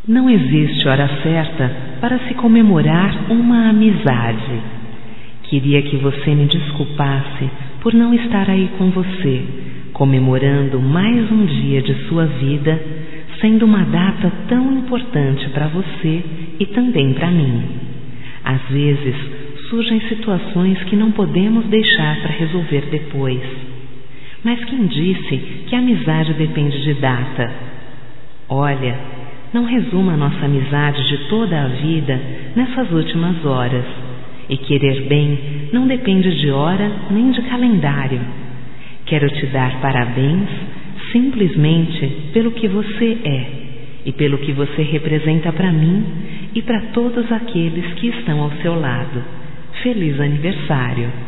Não existe hora certa para se comemorar uma amizade. Queria que você me desculpasse por não estar aí com você, comemorando mais um dia de sua vida, sendo uma data tão importante para você e também para mim. Às vezes, surgem situações que não podemos deixar para resolver depois. Mas quem disse que a amizade depende de data? Olha, não resuma a nossa amizade de toda a vida nessas últimas horas. E querer bem não depende de hora nem de calendário. Quero te dar parabéns simplesmente pelo que você é e pelo que você representa para mim e para todos aqueles que estão ao seu lado. Feliz aniversário!